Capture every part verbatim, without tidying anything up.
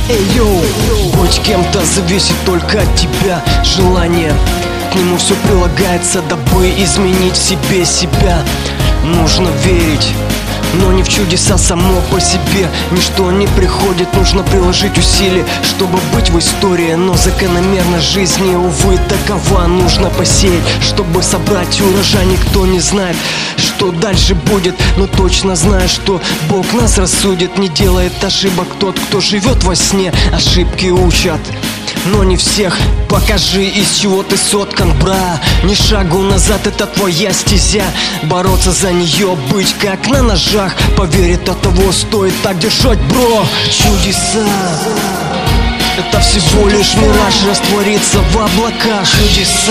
Эй, йоу, быть кем-то зависит только от тебя. Желание, к нему все прилагается, дабы изменить в себе себя. Нужно верить, но не в чудеса само по себе. Ничто не приходит, нужно приложить усилия, чтобы быть в истории. Но закономерность жизни, увы, такова. Нужно посеять, чтобы собрать урожай. Никто не знает, что дальше будет, но точно знаю, что Бог нас рассудит. Не делает ошибок тот, кто живет во сне. Ошибки учат, но не всех. Покажи, из чего ты соткан, бра. Ни шагу назад, это твоя стезя. Бороться за нее, быть как на ножах. Поверь, это того стоит так держать, бро. Чудеса — это всего лишь мираж, растворится в облаках. Чудеса.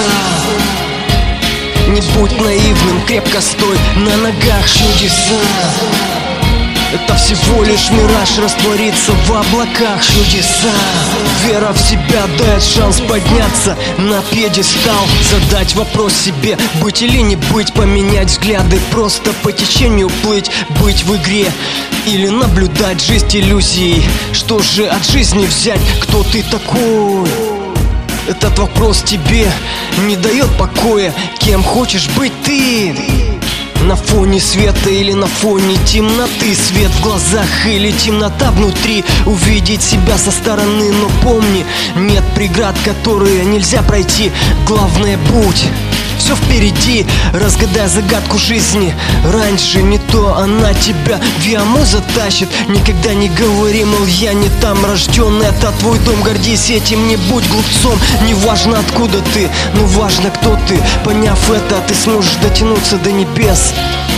Не будь наивным, крепко стой на ногах. Чудеса — это всего лишь мираж, растворится в облаках. Чудеса. Вера в себя дает шанс подняться на пьедестал. Задать вопрос себе, быть или не быть, поменять взгляды, просто по течению плыть. Быть в игре или наблюдать жизнь иллюзией. Что же от жизни взять, кто ты такой? Этот вопрос тебе не дает покоя. Кем хочешь быть ты? На фоне света или на фоне темноты? Свет в глазах или темнота внутри? Увидеть себя со стороны, но помни, нет преград, которые нельзя пройти. Главное, будь, все впереди. Разгадай загадку жизни раньше, не то она тебя в яму затащит. Никогда не говори, мол, я не там рожден. Это твой дом, гордись этим, не будь глупцом. Не важно, откуда ты, но важно, кто ты. Поняв это, ты сможешь дотянуться до небес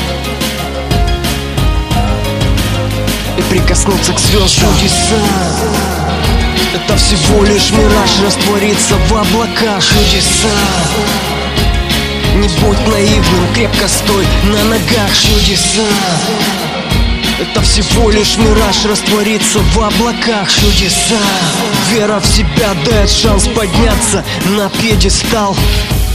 и прикоснуться к звездам. Чудеса — это всего лишь мираж, растворится в облаках. Чудеса. Не будь наивным, крепко стой на ногах. Чудеса — это всего лишь мираж, растворится в облаках. Чудеса. Вера в себя дает шанс подняться на пьедестал.